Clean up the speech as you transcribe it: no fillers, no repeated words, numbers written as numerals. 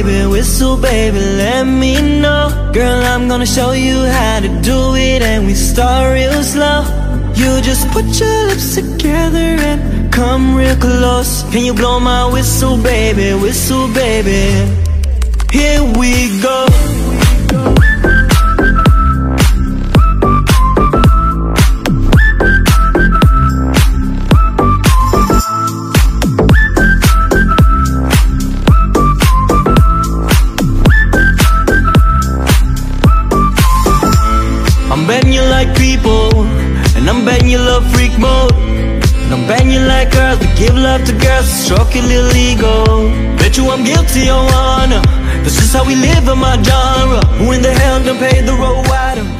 whistle baby, let me know. Girl, I'm gonna show you how to do it, and we start real slow. You just put your lips together and come real close. Can you blow my whistle baby, whistle baby? Here we go. I'm betting you like people, and I'm betting you love freak mode. And I'm betting you like girls that give love to girls to stroke your little ego. Bet you I'm guilty, your honor. This is how we live in my genre. Who in the hell done paid the road wider?